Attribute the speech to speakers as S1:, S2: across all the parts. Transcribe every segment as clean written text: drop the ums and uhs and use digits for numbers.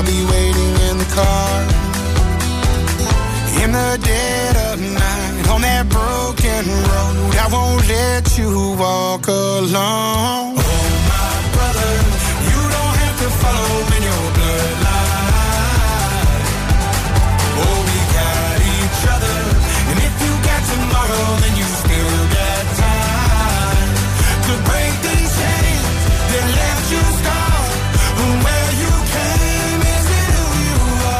S1: I'll be waiting in the car. In the dead of night, on that broken road, I won't let you walk alone. Oh, my brother, you don't have to follow in your bloodline. Oh, we got each other, and if you got tomorrow, then you still got time to break these chains that left you scarred. Where you came, is it who you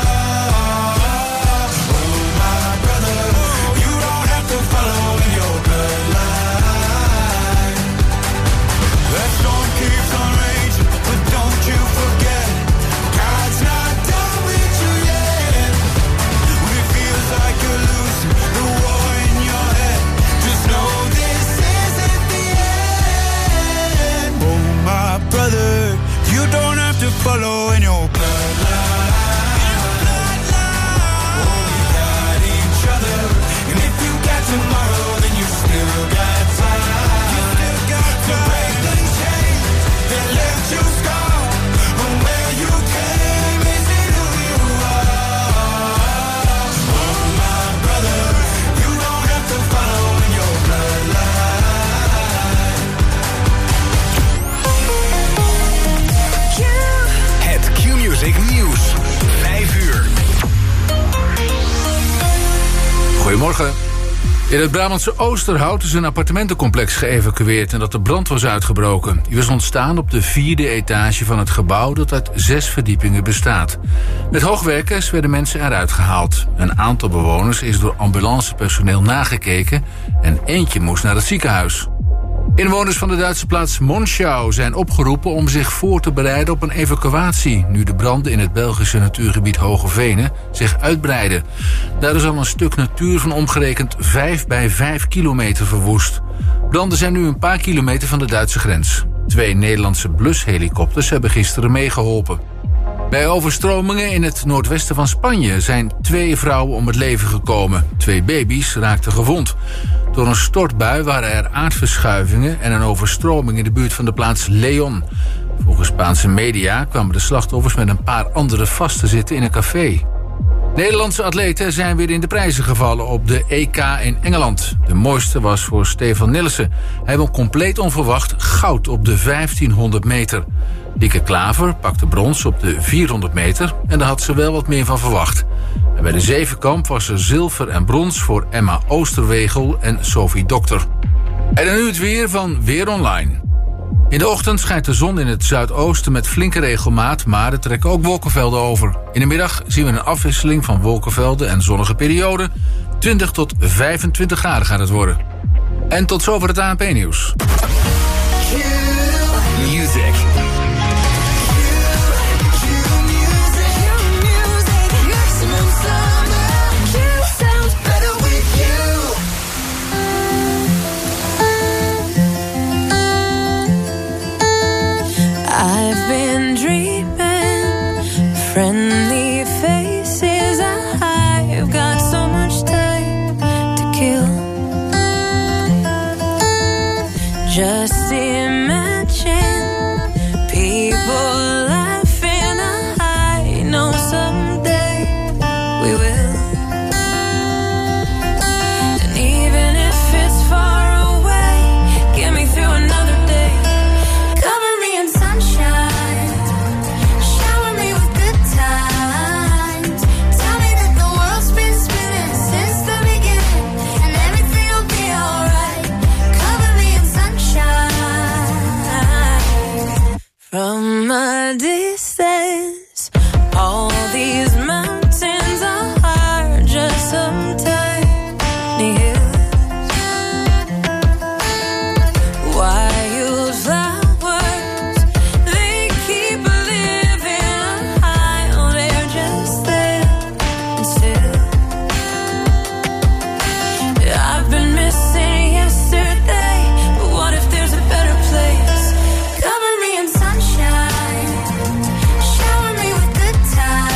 S1: are? Oh, my brother, you don't have to follow in your bloodline. That storm keeps on raging, but don't you forget, God's not done with you yet. When it feels like you're losing the war in your head, just know this isn't the end. Oh, my brother, you don't have to follow in your bloodline. Oh, we got each other, and if you got tomorrow, then you still got time. To break the chains that left you scarred. From where you came, is it who you are? Oh, my brother, you don't have to follow in your bloodline.
S2: Het Q-Music Nieuws. 5 uur.
S3: Goedemorgen. In het Brabantse Oosterhout is een appartementencomplex geëvacueerd nadat de brand was uitgebroken. Die was ontstaan op de 4e etage van het gebouw dat uit 6 verdiepingen bestaat. Met hoogwerkers werden mensen eruit gehaald. Een aantal bewoners is door ambulancepersoneel nagekeken en eentje moest naar het ziekenhuis. Inwoners van de Duitse plaats Monschau zijn opgeroepen om zich voor te bereiden op een evacuatie, nu de branden in het Belgische natuurgebied Hoge Venen zich uitbreiden. Daar is al een stuk natuur van omgerekend 5 bij 5 kilometer verwoest. Branden zijn nu een paar kilometer van de Duitse grens. 2 Nederlandse blushelikopters hebben gisteren meegeholpen. Bij overstromingen in het noordwesten van Spanje zijn 2 vrouwen om het leven gekomen. 2 baby's raakten gewond. Door een stortbui waren er aardverschuivingen en een overstroming in de buurt van de plaats León. Volgens Spaanse media kwamen de slachtoffers met een paar anderen vast te zitten in een café. Nederlandse atleten zijn weer in de prijzen gevallen op de EK in Engeland. De mooiste was voor Stefan Nilssen. Hij won compleet onverwacht goud op de 1500 meter. Lieke Klaver pakte brons op de 400 meter en daar had ze wel wat meer van verwacht. En bij de zevenkamp was er zilver en brons voor Emma Oosterwegel en Sophie Dokter. En dan nu het weer van Weer Online. In de ochtend schijnt de zon in het zuidoosten met flinke regelmaat, maar er trekken ook wolkenvelden over. In de middag zien we een afwisseling van wolkenvelden en zonnige perioden. 20 tot 25 graden gaat het worden. En tot zover het ANP-nieuws.
S2: Music.
S4: I've been dreaming, friendly faces. I've got so much time to kill. Just imagine people laughing. I know someday we will. And even if it's far away, get me through another day. Cover me in sunshine, shower me with good times. Tell me that the world's been spinning since the beginning, and everything will be alright. Cover me in sunshine. From a distance, all these mountains are just some tiny hills. Wildflowers, they keep living high. Oh, they're just there and still. I've been missing yesterday, but what if there's a better place? Cover me in sunshine, shower me with good times.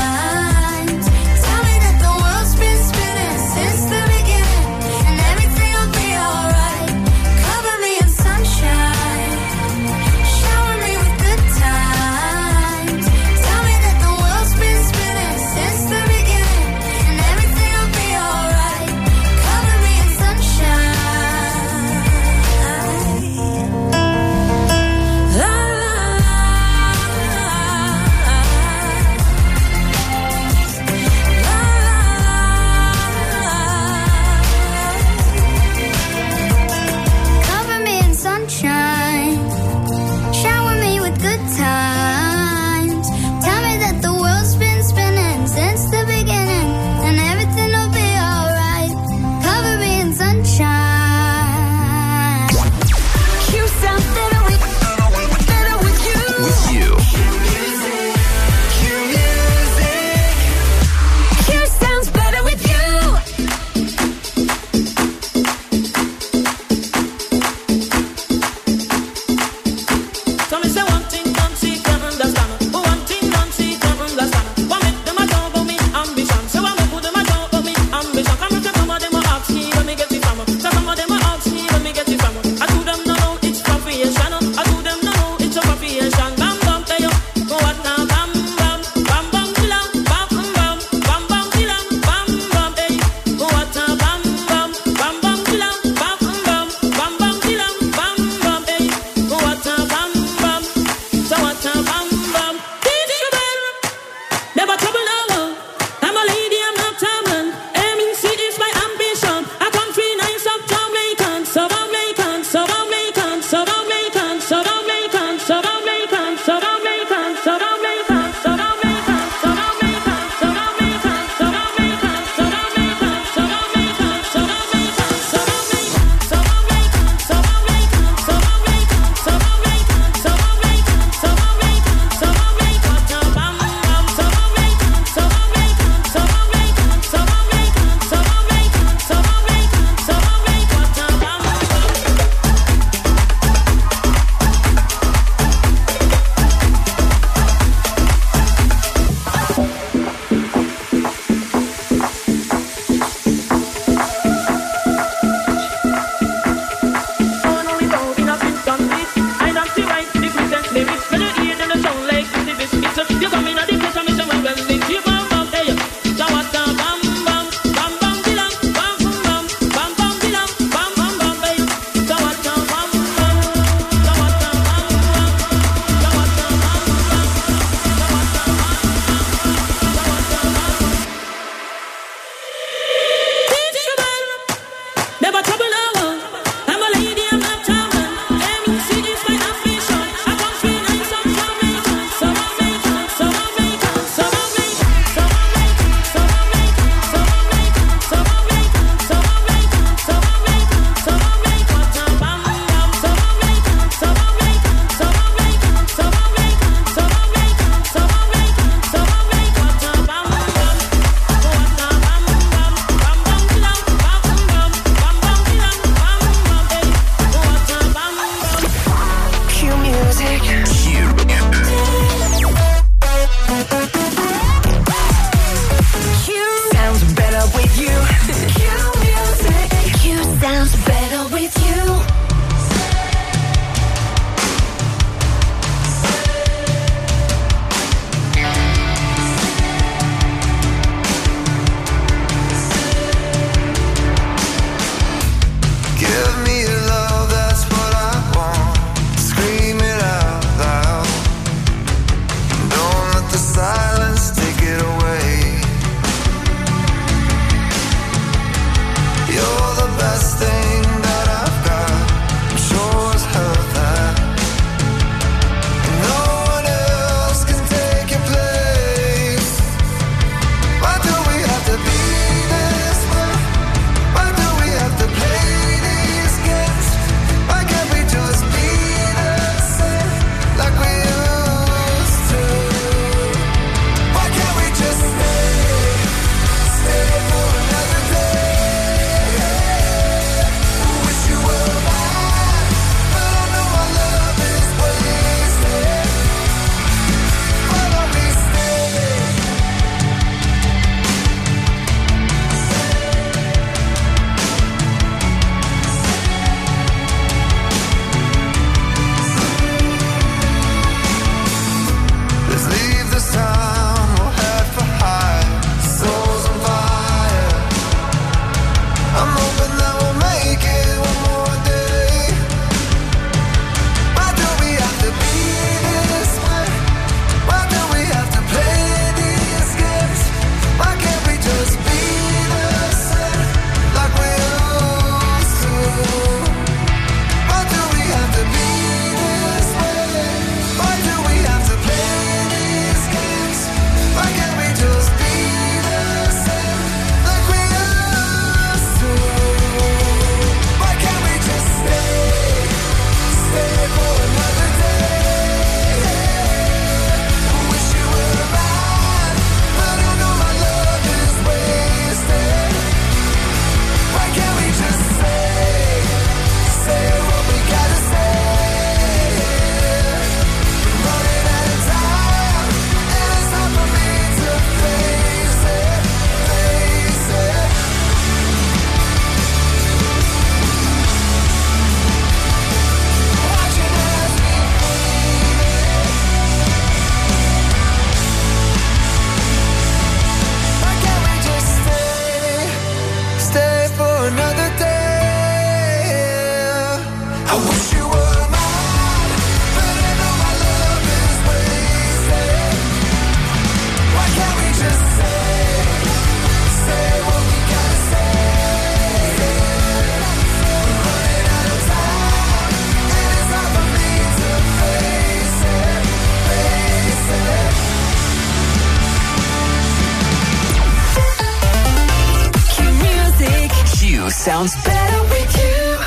S5: Sounds better with you.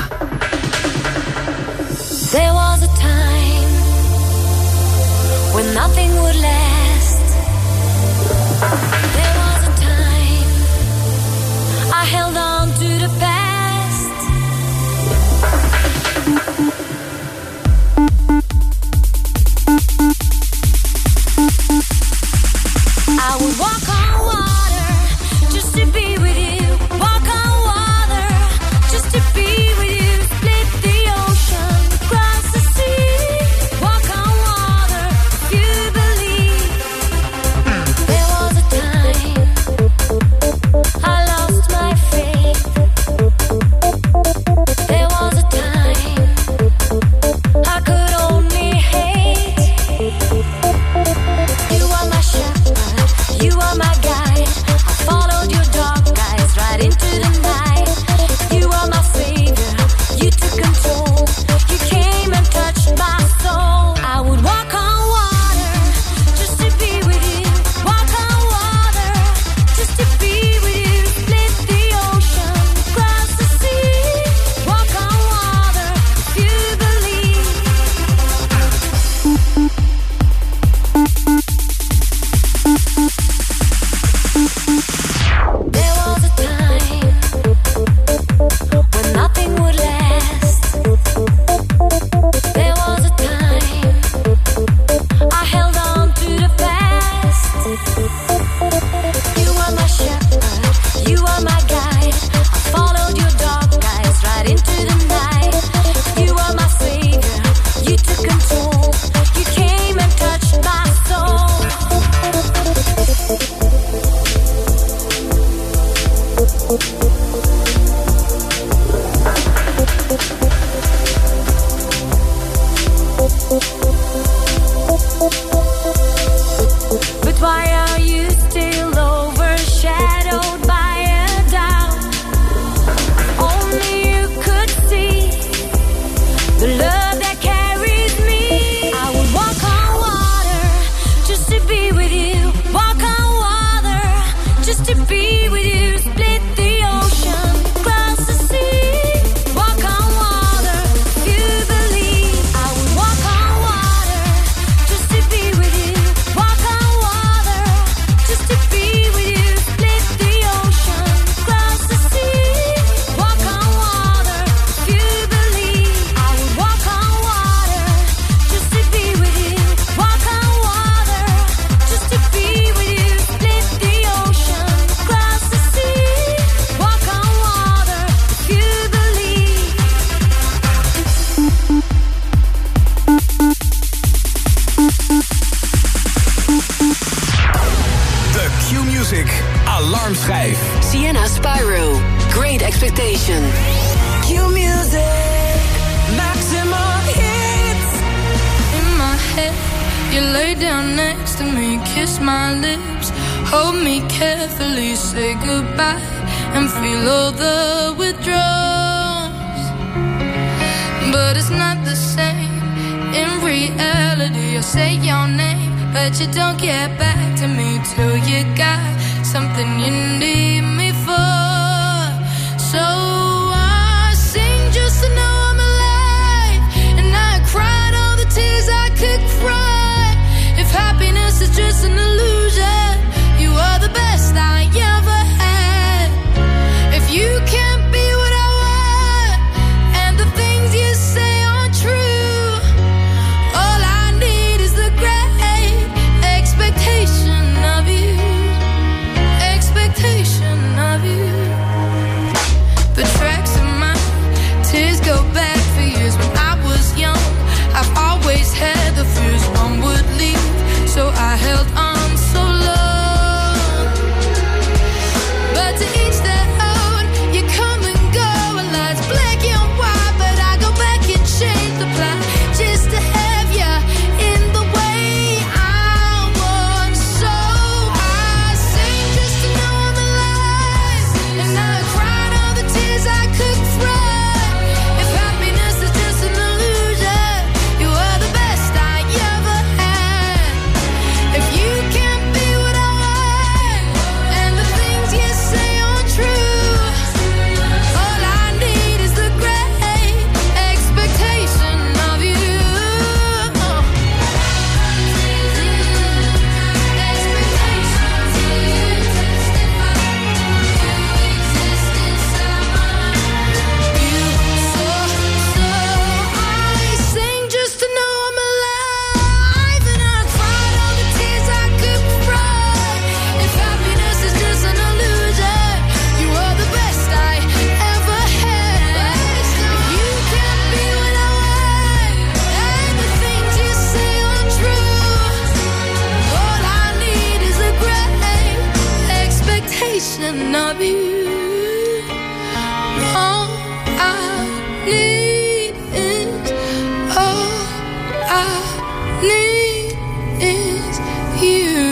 S4: There was a time when nothing would last. There was a time I held on to the past. I would walk on water just to be with you. Walk on water just to be with you. Split the ocean, cross the sea. Walk on water if you believe. There was a time I lost my faith. There was a time I could only hate. You are my shepherd, you are my guide. I followed your dark eyes right into the night. You are my savior, you took control. You came and touched my soul. I would walk on water just to be with you. Walk on water just to be with you. Split the ocean, cross the sea. Walk on water if you believe. There was a time when nothing would last. There was a time I held on to the past. You are my shepherd, you are my guide. I followed your dark eyes right into the night. You are my savior, you took control. You came and touched my soul. But why are you still overshadowed by a doubt? Only you could see the love that carries me. I would walk on water just to be with you. Walk on water just to be with you. Split the ocean, cross the sea. Walk on water if you believe. I would walk on water just to be with you. Walk on water just to be with you. Split the ocean, cross the sea. Walk on water if you believe. I would walk on water just to be with you. Walk on water just to be with you. Split the ocean, cross the sea. Walk on water if you believe.
S2: De Q-Music alarmschijf.
S5: Sienna Spyro, Great Expectation.
S6: Q-Music, maximum hits.
S7: In my head, you lay down next to me, kiss my lips, hold me carefully, say goodbye, and feel all the withdrawals. But it's not the same. In reality, I say your name, but you don't get back to me till you got something you need me for. So I sing just to know I'm alive, and I cried all the tears I could cry. If happiness is just an illusion, you are the best I ever had. If you can't be what I want, and the things you say aren't true, all I need is the great expectation of you. Expectation reflection of you. All I need is, all I need is you.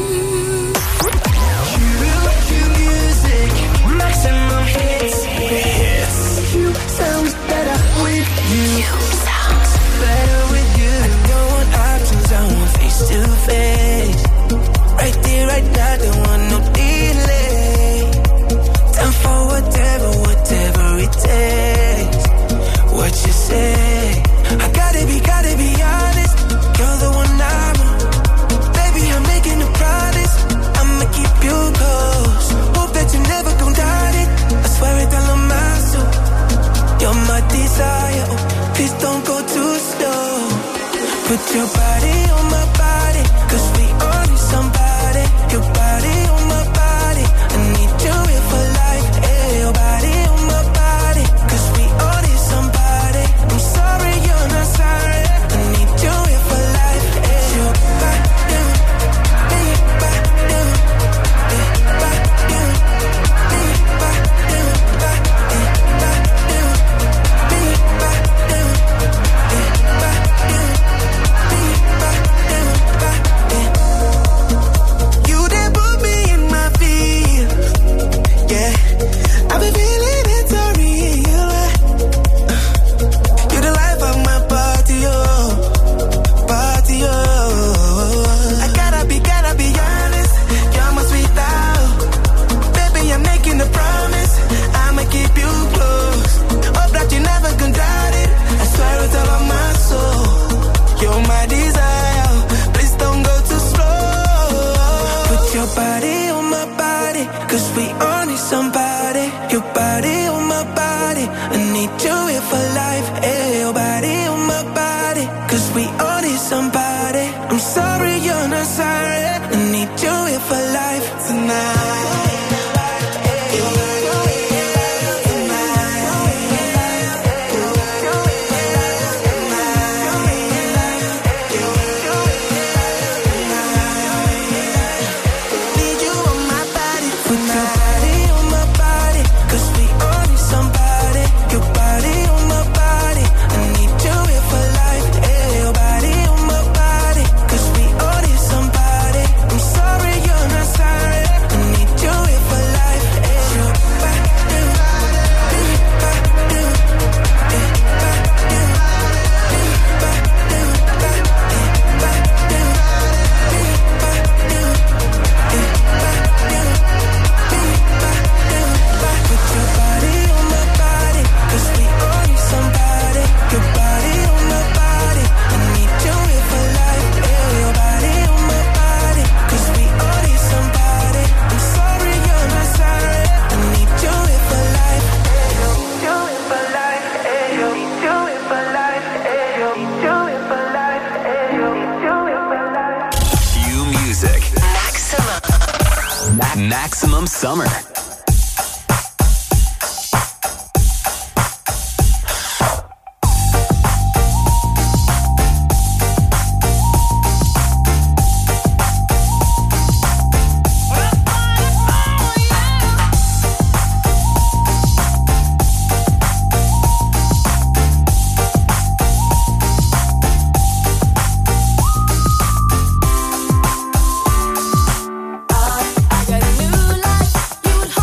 S6: Music, maximum hits. You sounds better with you. Sounds better with you. I don't want options, I want face to face. Right there, right now, don't want no delay. Time for whatever it takes. What you say? I gotta be honest. You're the one I want. Baby, I'm making a promise. I'ma keep you close. Hope that you never gon' doubt it. I swear it all on my soul. You're my desire. Oh, please don't go too slow. Put your body on my body, 'cause we all need somebody. Your body on my body, I need you here for life. Hey, your body on my body, 'cause we all need somebody. I'm sorry you're not sorry, I need you here for life. Hey, your body, hey, your body, hey, your body, hey, your You done put me in my feet, yeah. I've been feeling it so real. You're the life of my party, oh, party, oh. I gotta be honest. You're my sweet out. Baby, I'm making a promise. I'ma keep you close. Hope that you never gonna doubt it. I swear it's all on my soul. You're my desire. Please don't go too slow. Put your body on my body, 'cause we all need somebody. Your body on my body, I need you here for life. Hey, your body on my body, 'cause we all need somebody. I'm sorry you're not sorry, I need you here for life tonight. Need you on my body. Put your body on my body, 'cause we all need somebody. Your body on my body, I need you here for life. Hey, your body on my body, 'cause we all need somebody. I'm sorry you're not sorry, I need you here for life. Hey, your body, hey, your body, hey, your body, hey, Put your body on my body, 'cause we all need somebody. Your body on my body, I need you here for life. Hey, your body on my body, 'cause we all need somebody. I'm sorry you're not sorry, I need you here for life. Hey, you here for life. Hey, you here for life. Hey, you here for life. Hey, you here for life.
S2: Q Music. Maximum Summer.
S4: I got a new life. You would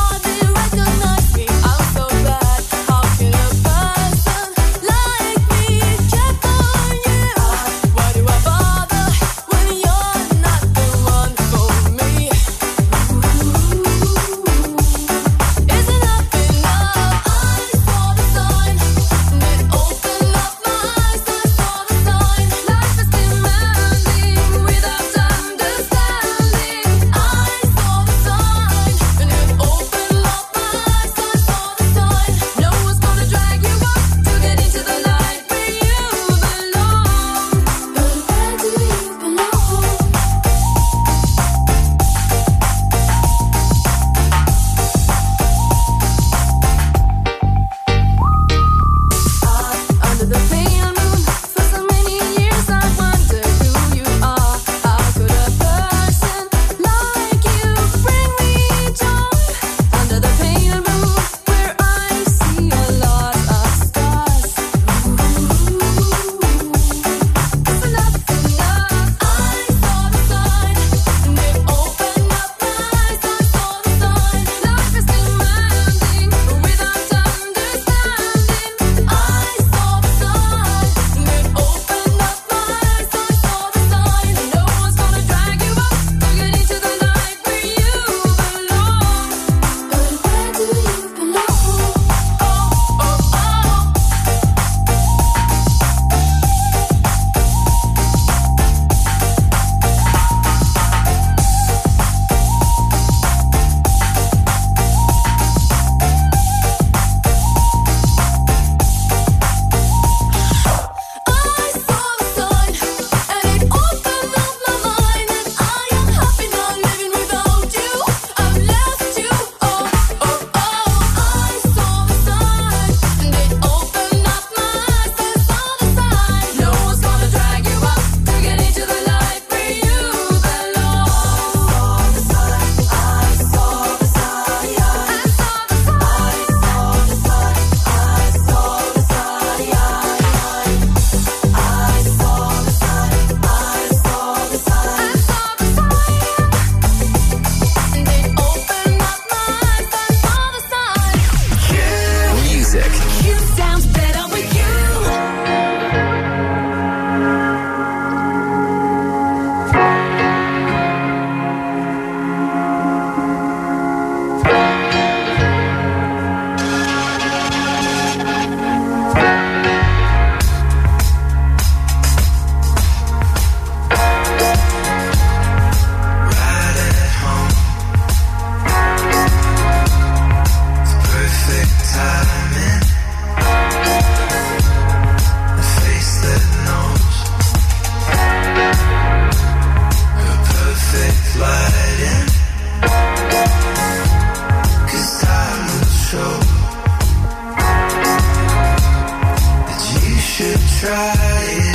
S6: crying.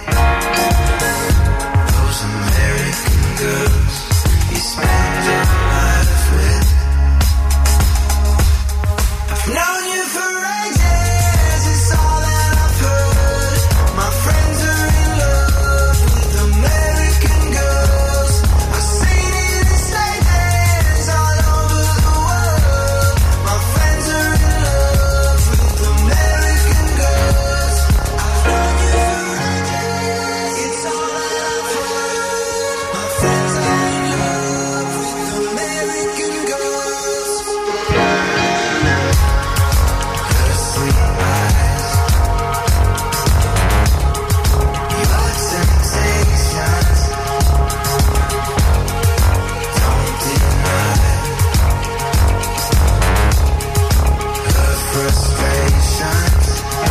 S6: Those American girls you spend your life with. I've known you for ages, it's all that I've heard. My friends are in love with American girls. I've seen it in stadiums all over the world. My friends are in love with American girls. I've known you for ages, it's all that I've heard. My friends are in love with American girls. Her sweet eyes, your temptations, don't deny her frustrations.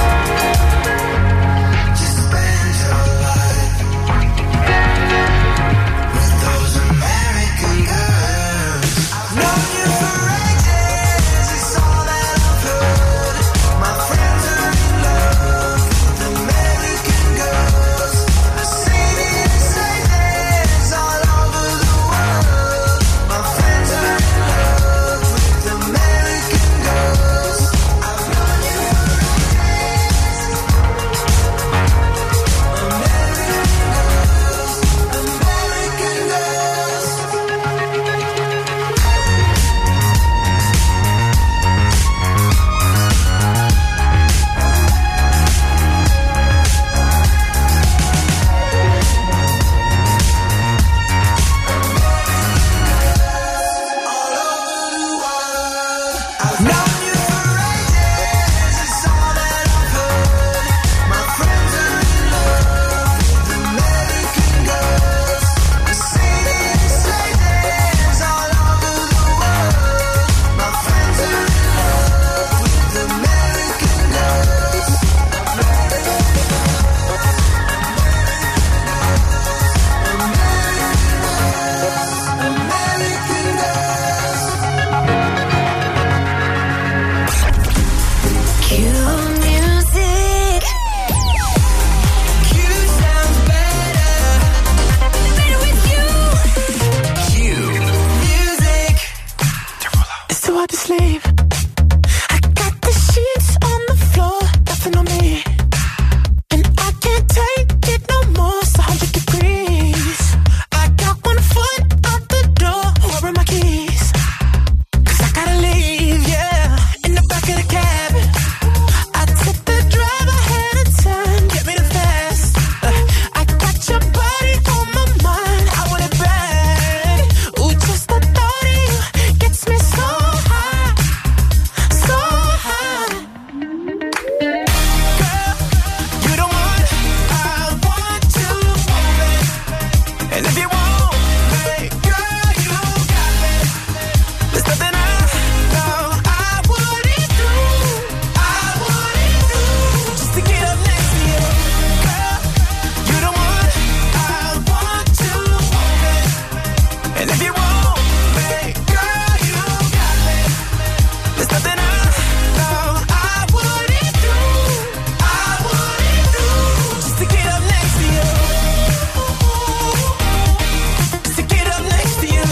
S6: Just spend your life with those American girls. I've known you for ages, it's all that I've heard. My friends are in love with American girls. I've seen it in stadiums all over the world. My friends are in love with American girls. I've known you for ages. American girls, all over the world. I've known you for ages, it's all that I've heard. My friends are in love with American girls. I've seen it in stadiums all over the world. My friends are in love with American girls. American girls.
S4: Cue music.
S6: Cue sounds better.
S4: Better with you.
S6: Music.
S8: It's too hard to sleep. I got the sheets on the floor, nothing on me. And I can't take it no more, it's 100 degrees. I got one foot out the door, where are my keys? 'Cause I gotta leave, yeah, in the back of the cab. I took the drive ahead of time, get me the fast. I got your body on my mind, I want it bad. Ooh, just the thought of you gets me so high, so high. Girl, you the one I want to move it. And if you want me, girl, you got me. There's nothing I know I wouldn't do, just to get up next to you. Girl, you the one I want to move it. And if you want me, girl, you got me. There's nothing I know I wouldn't do, just to get up next to you. Just to get up next to you.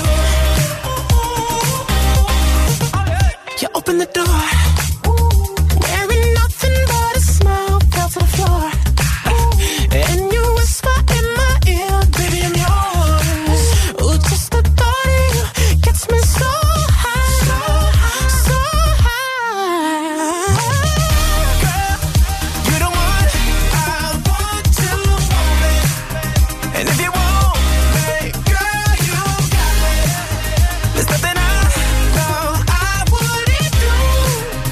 S8: You open the door, wearing nothing but a smile, fell to the floor. And you whisper in my ear, baby, I'm yours. Ooh, just the thought of you gets me so high, so high. Girl, you the one I want to move it. And if you want me, girl, you got me. There's nothing I know I wouldn't do,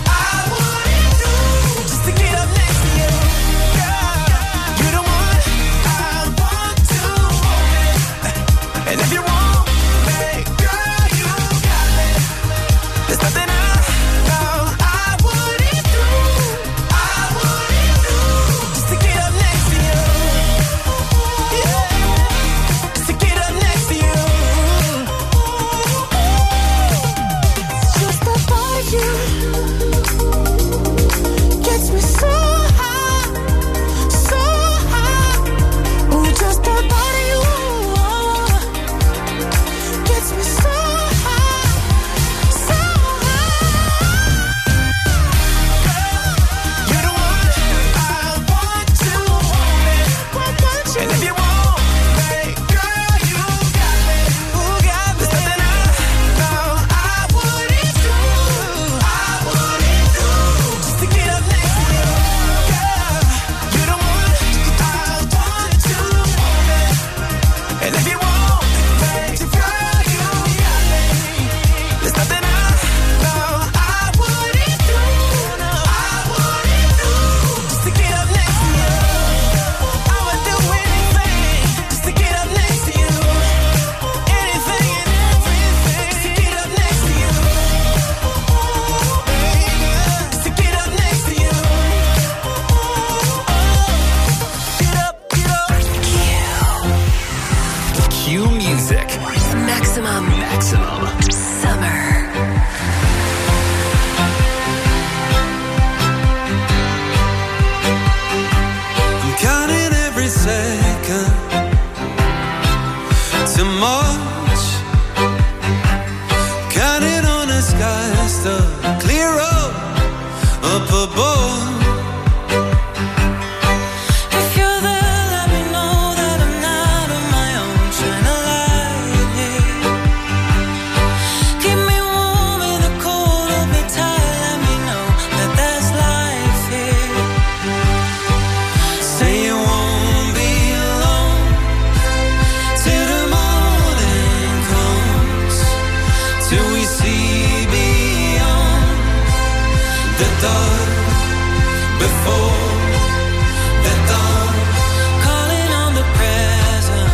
S6: till we see beyond the dark before the dawn. Calling on the present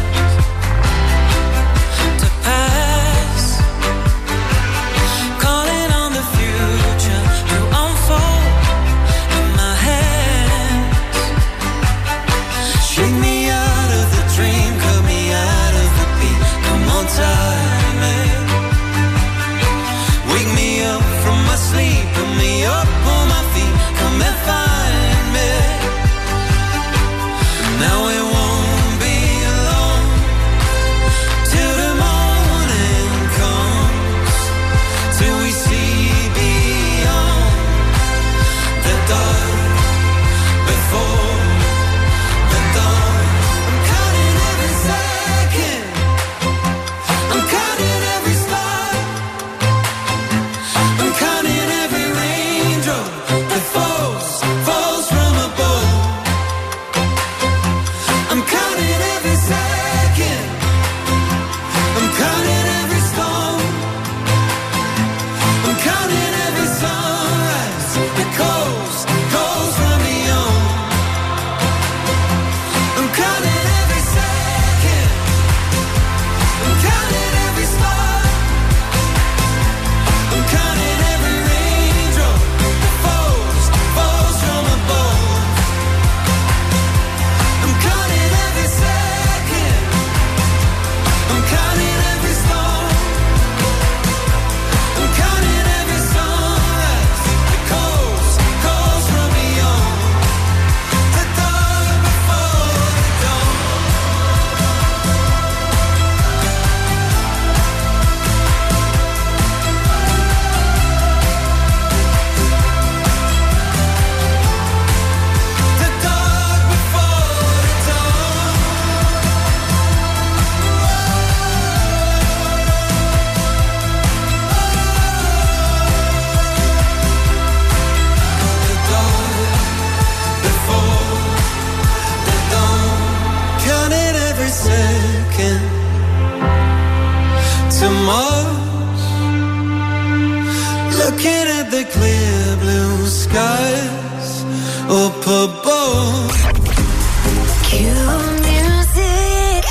S6: to pass, calling on the future to unfold in my hands. Shake me out of the dream, cut me out of the beat. Come on, time it. Wake me up from my sleep, put me up on my feet. Come and find me. Now it won't be long till the morning comes, till we see beyond the dark before the dawn. I'm counting every second, I'm counting every star, I'm counting every raindrop that falls from above. I'm counting every second, I'm counting every storm, I'm counting every sunrise that goes from beyond. I'm counting every second, I'm counting every star, I'm counting every raindrop that falls from above. I'm counting every second, I'm counting every storm, I'm counting every sunrise that goes from beyond the dark before the dawn. The dark before the dawn. The dark before the dawn. Counting every second to Mars, looking at the clear blue skies up above.
S4: Cue music.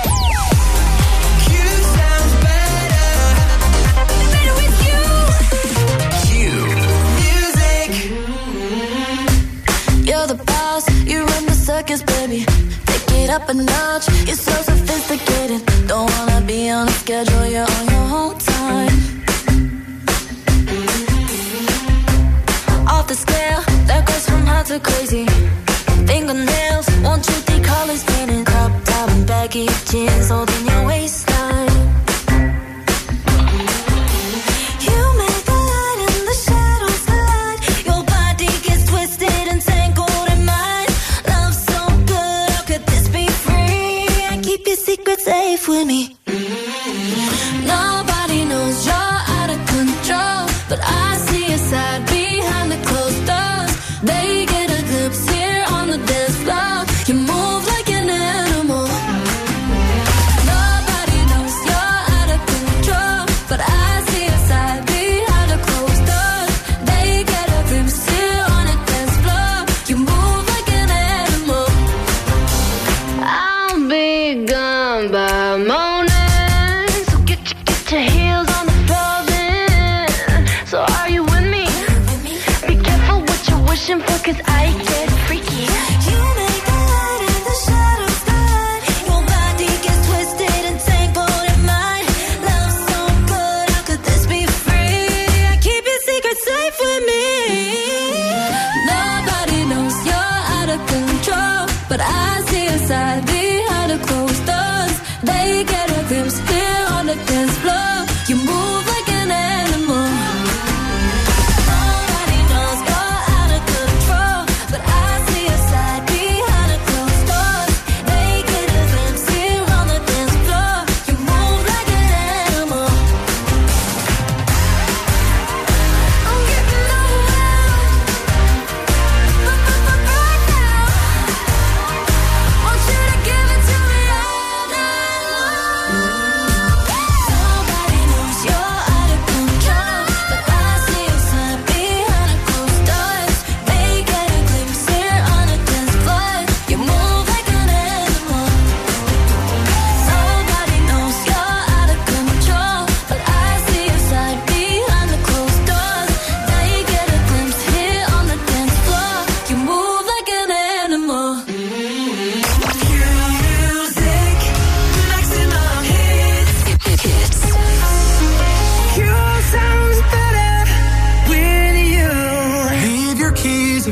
S6: You sound better
S4: Better with you.
S6: music.
S4: You're the boss, you run the circus, baby. Take it up a notch, you're so sophisticated. Don't wanna be on a schedule, you're on your own time. Off the scale, that goes from hot to crazy. Fingernails, won't you colors painted. Crop top and baggy jeans holding your waistline. You make the light and the shadows collide. Your body gets twisted and tangled in mine. Love so good, how could this be free? I keep your secret safe with me. No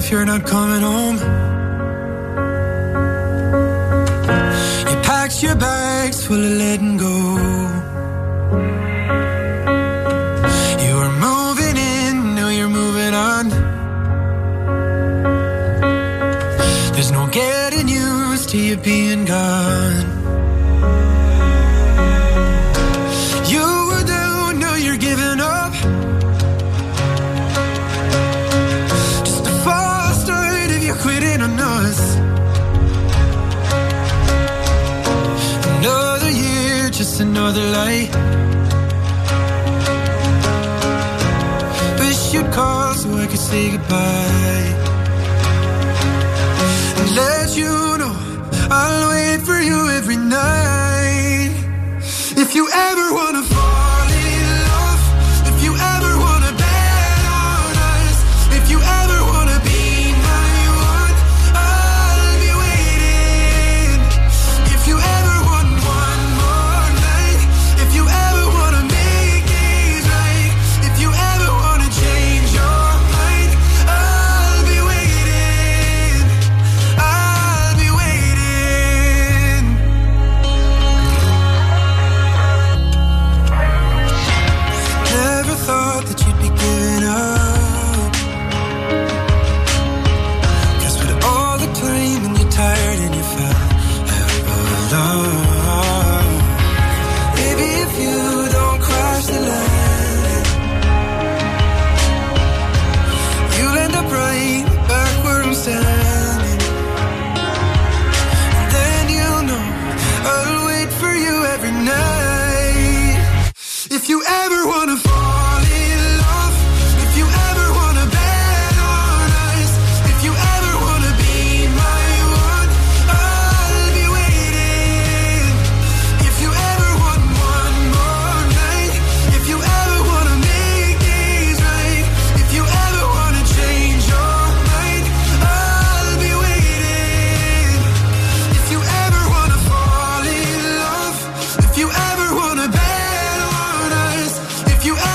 S6: if you're not coming home. You packed your bags full of letting go. You were moving in, now you're moving on. There's no getting used to you being gone. You were down, now you're giving up. Just a false start if you're quitting on us. Another year, just another lie. Wish you'd call so I could say goodbye. And let you know I'll wait for you every night. If you ever wanna fall in love, if you ever wanna bet on us, if you ever wanna be my one, I'll be waiting. If you ever want one more night, if you ever wanna make things right, if you ever wanna change your mind, I'll be waiting. I'll be waiting. Never thought that you'd be giving up. 'Cause with all the time and you're tired and you fell out of love. Maybe if you don't cross the line, you'll end up right back where I'm standing. And then you'll know I'll wait for you every night. If you ever wanna fall in love, if you ever wanna bet on us, if you ever wanna be my one, I'll be waiting. If you ever want one more night, if you ever wanna make things right, if you ever wanna change your mind, I'll be waiting. If you ever wanna fall in love, if you ever wanna bet on us, if you ever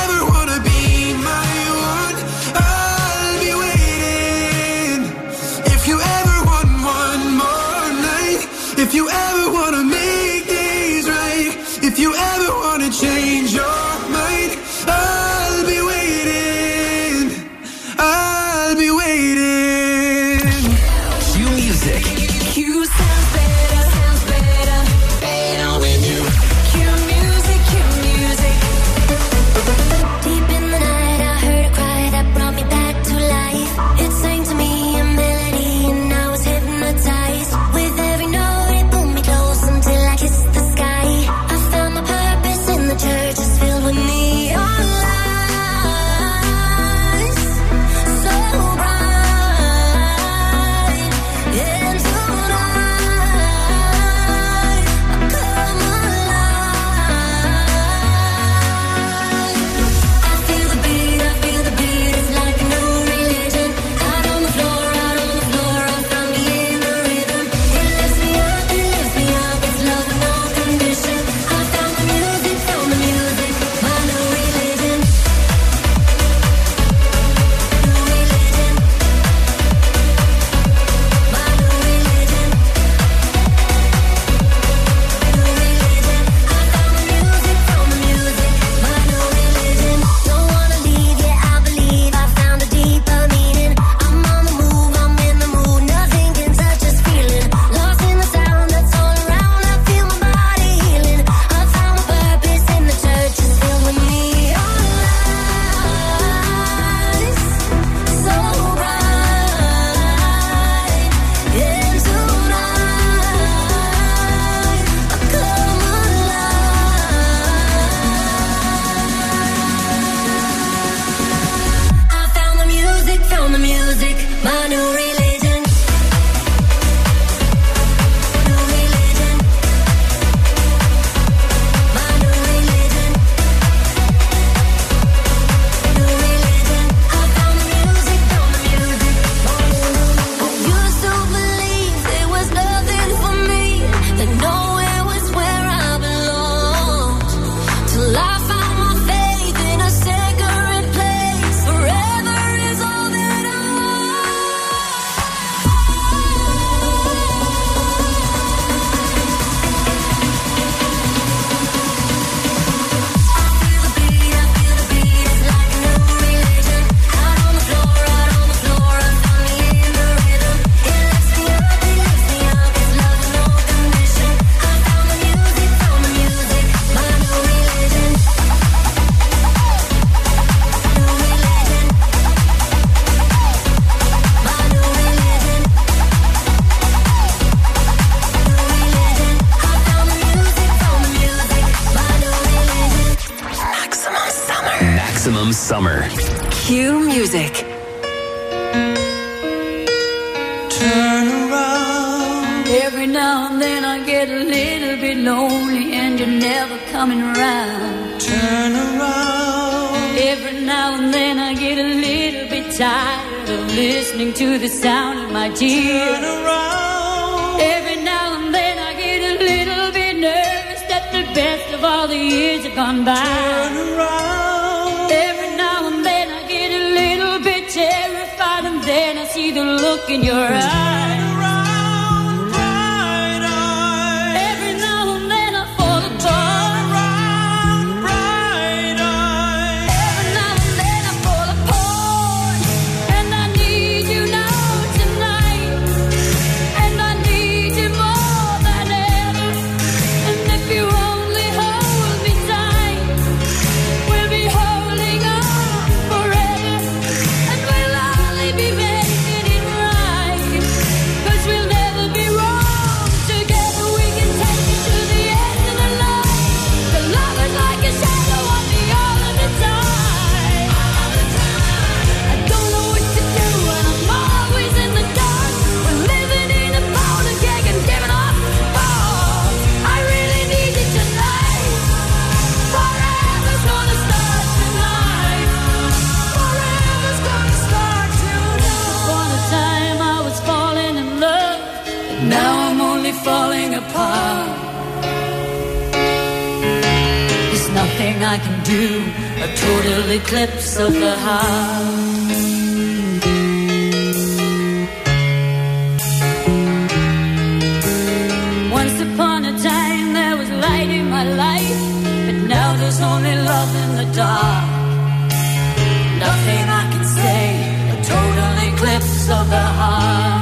S2: maximum summer.
S5: Q Music.
S6: Turn around.
S9: Every now and then I get a little bit lonely and you're never coming around.
S6: Turn around.
S9: Every now and then I get a little bit tired of listening to the sound of my tears.
S6: Turn around.
S9: Every now and then I get a little bit nervous that the best of all the years have gone by.
S6: Turn around.
S9: Every now and then I get a little bit terrified and then I see the look in your eyes. Falling apart. There's nothing I can do. A total eclipse of the heart. Once upon a time there was light in my life, but now there's only love in the dark. Nothing I can say. A total eclipse of the heart.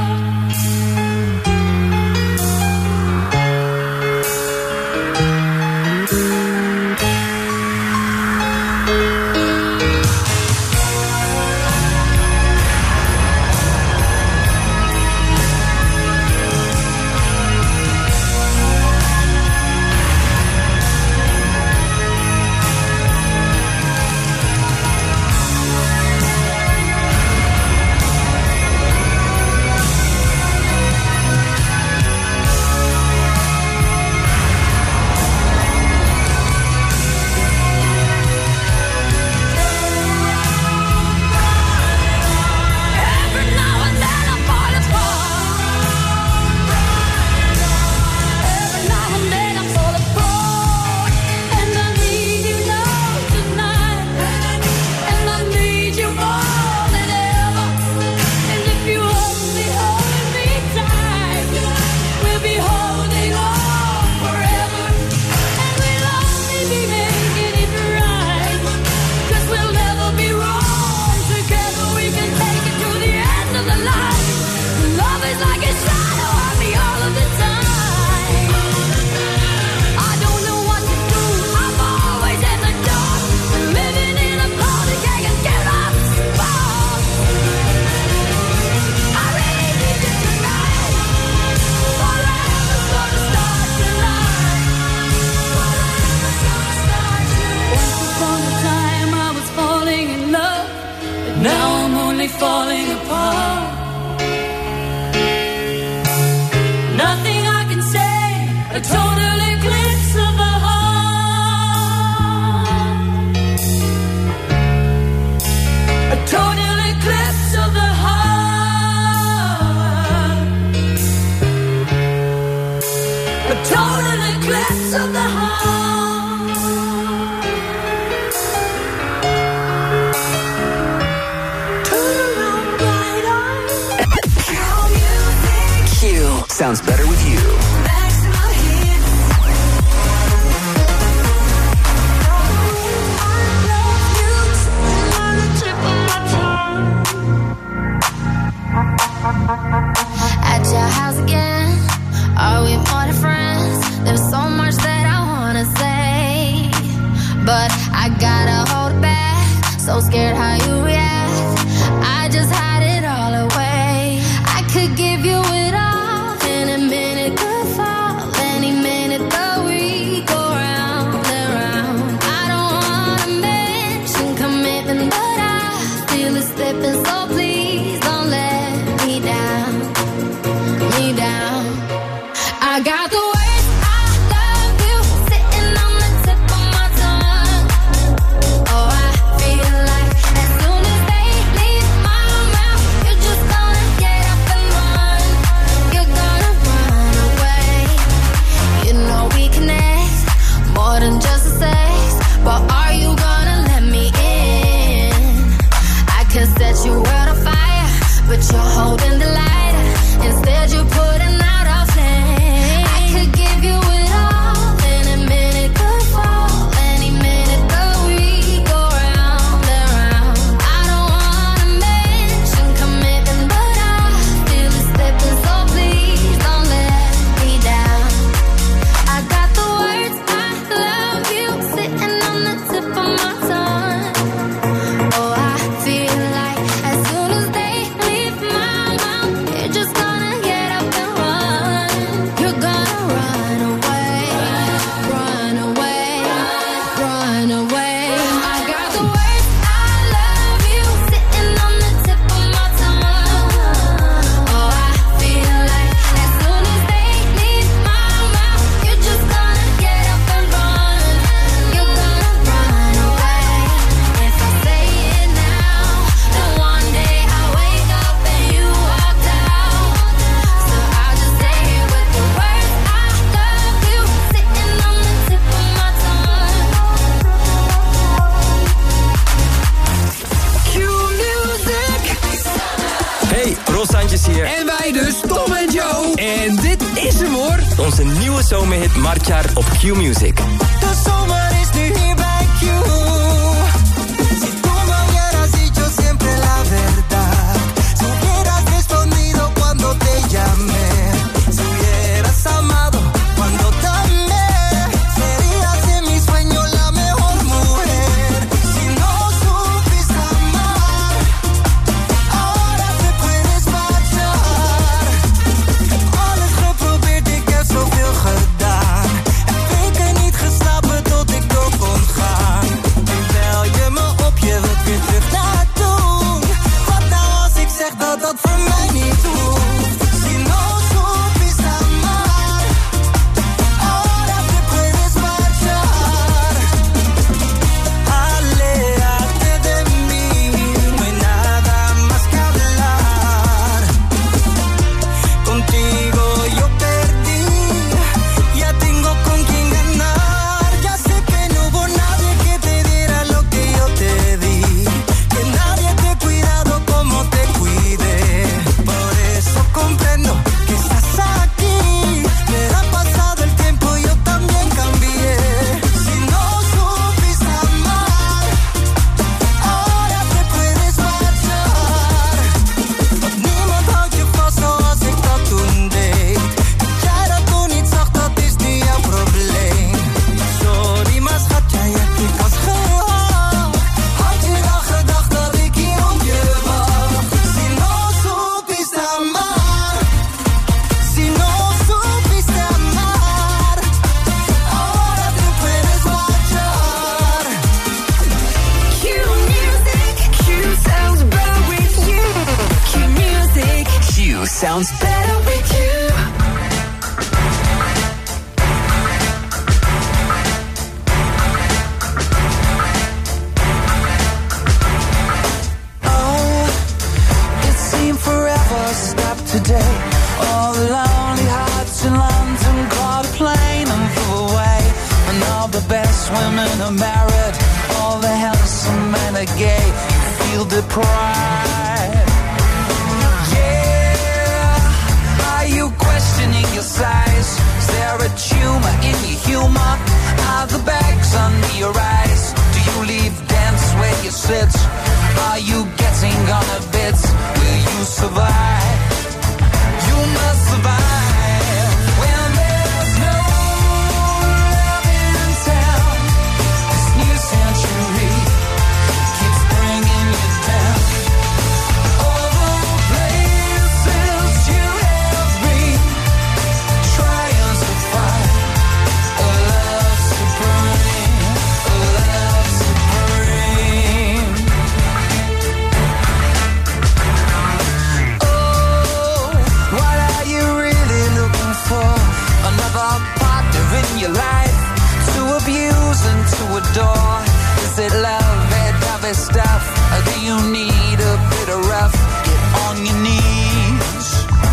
S9: Falling apart. Nothing I can say. A total eclipse of the heart. A total eclipse of the heart. A total eclipse of the heart.
S2: Sounds better with you.
S4: At your house again, are we more than friends? There's so much that I wanna say, but I gotta hold it back. So scared how you react. I just hide it all away. I could give you it all in a minute. slipping, so please don't let me down, me down. I got the words I love you sitting on the tip of my tongue. Oh, I feel like as soon as they leave my mouth, you're just gonna get up and run. You're gonna run away. You know we connect more than just a sex, but are you gonna let me in? I could set your world on fire, but you're holding the lighter. Instead you're putting out a flame. I could give you it all, any minute could fall, any minute the we go round and round. I don't wanna mention commitment, but I feel it slipping, so please don't let me down. I got the words I love you sitting on the tip of my tongue. Oh, I feel like as soon as they leave my mouth, you're just gonna get up and run. You're gonna run away, run away, run away. I got the words I love you sitting on the tip of my tongue. Oh, I feel like as soon as they leave my mouth, you're just gonna get up and run. You're gonna run away. If I say it now, then one day I wake up and you walked out. So I'll just say it with the words I love you sitting on the tip of my tongue.
S6: Q-music. Hey, Rosantjes hier.
S10: En wij dus, Tom en Joe. En dit is hem hoor.
S6: Onze nieuwe zomerhit Marchar op Q-music. De zomer is nu hier bij Q. Si tú me hubieras dicho siempre la verdad, si hubieras respondido cuando te llamé, si hubieras amado cuando te amé, serías en mi sueño la mejor mujer. Si no supiste amar, ahora te puedes marchar. Alles geprobeerd, ik heb zoveel gedaan. En weken niet geslapen tot ik door kon gaan. Nu bel je me op, je wilt weer terug naar toen. Wat nou als ik zeg dat dat voor mij niet hoeft? Si no supiste amar, ahora te puedes marchar. Aléjate de mí, no hay nada más que hablar. Contigo yo perdí, ya tengo con quien ganar. Ya sé que no hubo nadie que te diera lo que yo te di, que nadie te ha cuidado como te cuidé. Por eso comprendo que estás aquí, pero ha pasado el tiempo, yo también cambié. Si no supiste amar, ahora te puedes marchar. Niemand houdt je vast zoals ik dat toen deed. Dat jij dat toen niet zag, dat is nu jouw probleem. Sorry, maar schat, jij hebt je kans gehad. Had je dan gedacht dat ik hier op je wacht? Si no supiste amar, si no supiste amar, ahora te puedes marchar.
S5: Q-music. Q sounds better with you. Q-music.
S10: Q sounds
S5: Better with you.
S6: Oh, it seemed forever stopped today. All the lonely hearts in London caught a plane and flew away. And all the best women are married, all the handsome men are gay. You feel deprived. Yeah, are you questioning your size? Is there a tumor in your humor? Are the bags under your eyes? Do you leave dance where you sit? Are you getting on a bit? Will you survive? You must survive when there's no love in town. This new century keeps bringing you down. All the places you have been, trying to find a love supreme, a love supreme.
S1: this stuff? Or do you need a bit of rough? Get on your knees.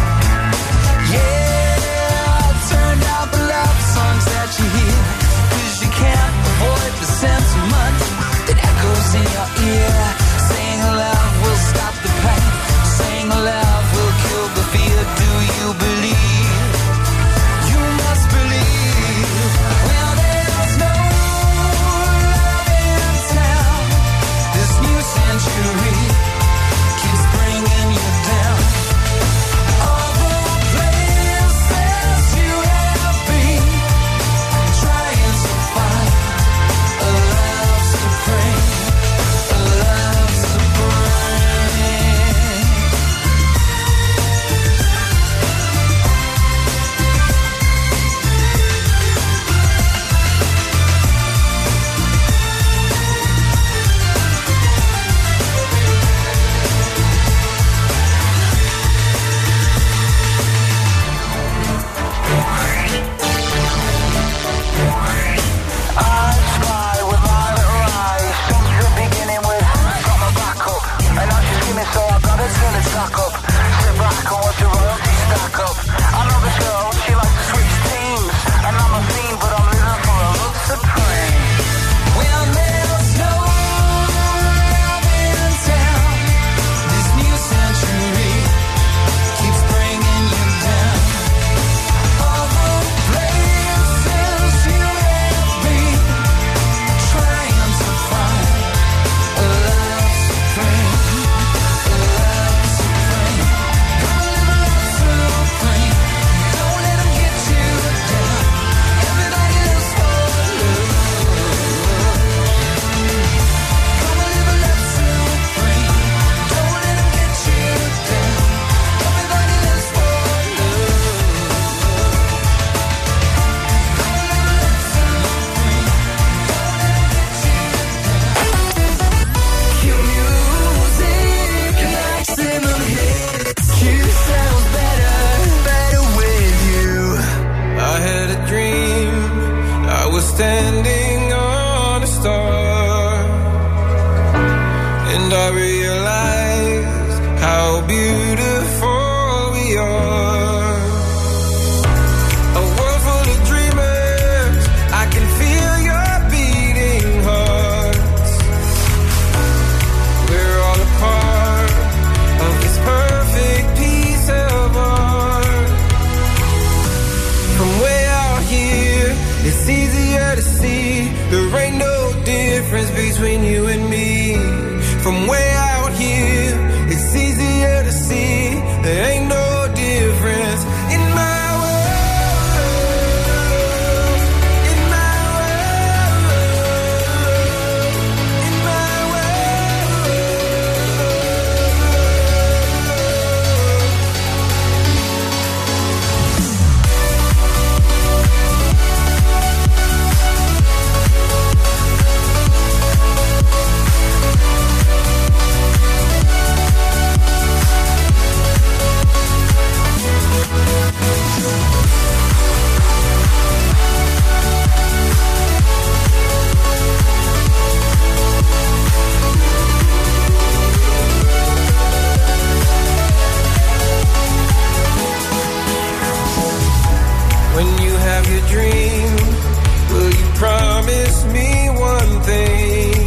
S1: Yeah, turn down the love songs that you hear, 'cause you can't avoid the sentiment that echoes in your ear. Saying love will stop the pain, saying love will kill the fear. Do you believe? You must believe. Well, there's no love in town. This new century keeps bringing you down. All the places you have been, trying to find a love supreme, a love supreme. I spy with my little eyes since the beginning with got my back up, and now she's screaming, so I gotta turn it back up. Sit back and watch the royalty stack up. I know this girl, she likes to switch teams, and I'm a fiend, but I'm living for a love supreme. Well, there's no love in town. This new century keeps bringing you down. All the places you have been, trying to find a love supreme, a love supreme. Come and live a love supreme. Don't let 'em get you down. Everybody lives for love. Come and live a love supreme. Don't let 'em get you down. Everybody lives for love. Q-Music, maximum hits. Q sounds better, better with you.
S6: I had a dream, I was standing on a star, and I realized how beautiful we are. A world full of dreamers, I can feel your beating hearts. We're all a part of this perfect piece of art. From way out here, it's easier to see there ain't no difference between you and me. From way out here, it's easier to see there ain't no difference in my world, in my world, in my world. When you have your dream, will you promise me one thing?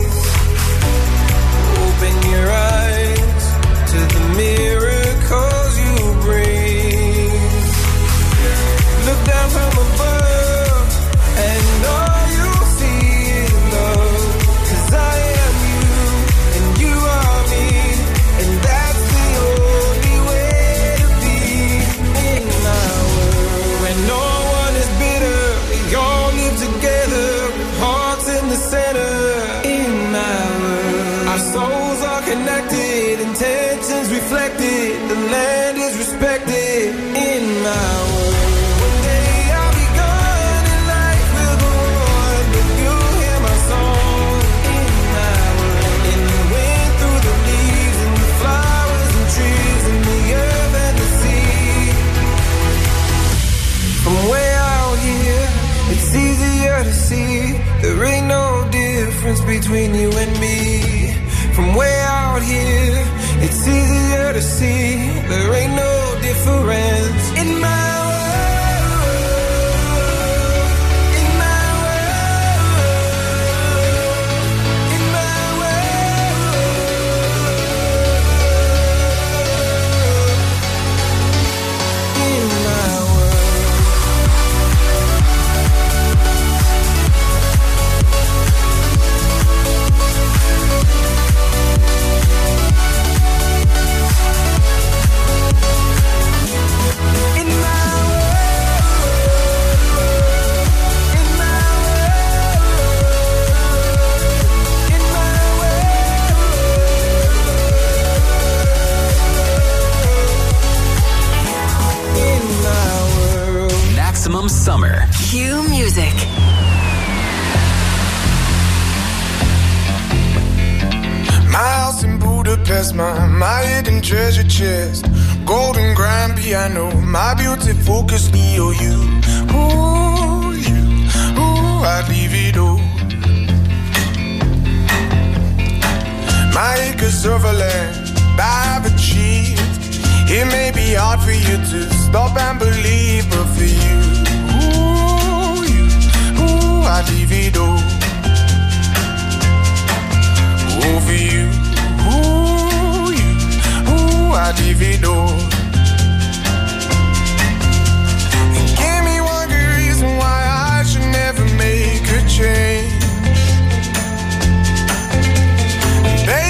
S6: Open your eyes to the miracles you bring. Look down from above, and all you'll see is love. 'Cause I am you, and you are me, and that's the only way to be in my world. When no one is bitter, we all live together, with hearts in the center. In my world, our souls are connected, intentions reflected, the land is respected. In my world, one day I'll be gone and life will go on, but you'll hear my song. In my world, in the wind, through the leaves, and the flowers and trees, and the earth and the sea. From way out here, it's easier to see there ain't no difference between you and me. you. It's easier to see there ain't no difference in my
S2: Maximum Summer.
S11: Q Music.
S6: My house in Budapest, my hidden treasure chest, golden grand piano, my beauty focus, EOU. Ooh, I'd leave it all. My acres of land I've achieved. It may be hard for you to stop and believe, but for you, I'd leave it all. For you.